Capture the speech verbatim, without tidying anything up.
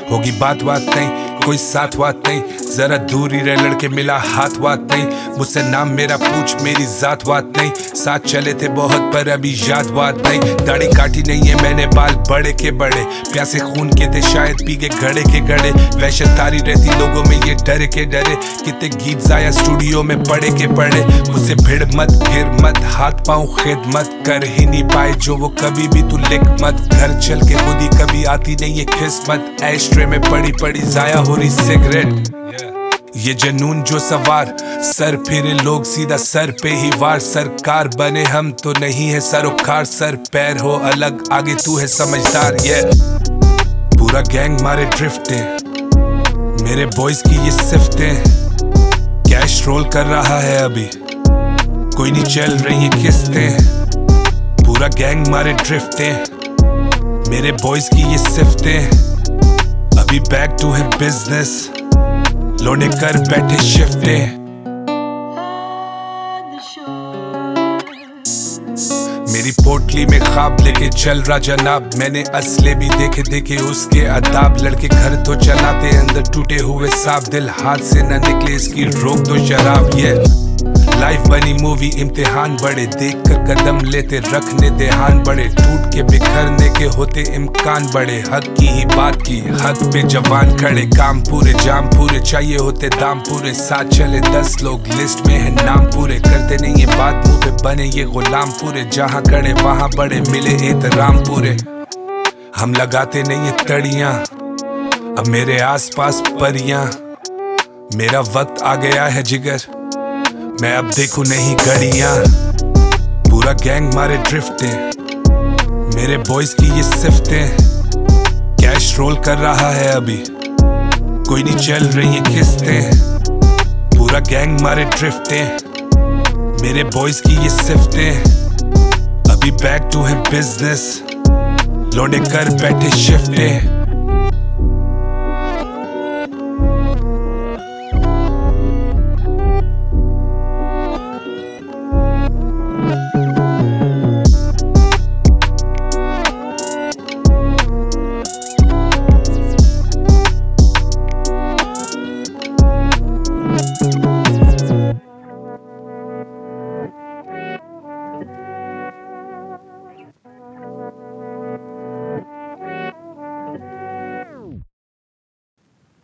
होगी बात बात नहीं, कोई साथ बात नहीं, जरा दूरी रह लड़के मिला हाथ बात नहीं। मुझसे नाम मेरा पूछ मेरी जात बात नहीं, साथ चले थे बहुत पर अभी याद बात नहीं। दाढ़ी काटी नहीं है मैंने, बाल बड़े के बड़े, प्यासे खून के थे शायद पी के घड़े के घड़े। वहशत तारी रहती लोगों में ये डरे के डरे, कितने गीत जाया स्टूडियो में पड़े के पड़े। मुझसे भिड़ मत गिर मत, हाथ पाँव खेद मत, कर ही नहीं पाए जो वो कभी भी तू लिख मत। घर चल के खुद ही कभी आती नहीं ये किस्मत, एस्ट्रे में पड़ी पड़ी जाया हो रही सिगरेट। ये जनून जो सवार सर फिरे लोग सीधा सर पे ही वार। सरकार बने हम तो नहीं है सरोकार, सर पैर हो अलग आगे तू है समझदार। ये पूरा गैंग मारे ड्रिफ्टें, मेरे बॉयज की ये सिफ्टें, कैश रोल कर रहा है अभी कोई नहीं चल रही ये किस्तें। पूरा गैंग मारे ड्रिफ्टें, मेरे बॉयज की ये सिफ्टें, अभी बैक टू है बिजनेस, लोने कर बैठे शिफ्टे। मेरी पोटली में ख्वाब लेके चल रहा जनाब, मैंने असले भी देखे देखे उसके अदाब। लड़के घर तो चलाते अंदर टूटे हुए सांप, दिल हाथ से न निकले इसकी रोक दो शराब। ये लाइफ बनी मूवी इम्तिहान बड़े, देख कर कदम लेते रखने ध्यान बड़े। टूट के बिखरने के होते इम्कान बड़े, हक की ही बात की हक पे जवान खड़े। काम पूरे जाम पूरे चाहिए होते दाम पूरे, साथ चले दस लोग लिस्ट में है नाम पूरे। करते नहीं ये बात मुंह पे बने ये गुलाम पूरे, जहाँ खड़े वहाँ बड़े मिले एहतराम पूरे। हम लगाते नहीं ये तड़ियाँ अब मेरे आस पास परियां, मेरा वक्त आ गया है जिगर मैं अब देखूं नहीं घड़ियां। पूरा गैंग मारे ड्रिफ्टें, मेरे बॉयज की ये सिफ्टें, कैश रोल कर रहा है अभी कोई नहीं चल रही ये किस्तें। पूरा गैंग मारे ड्रिफ्टें, मेरे बॉयज की ये सिफ्टें, अभी बैक टू है बिजनेस, लौंडे कर बैठे शिफ्टें।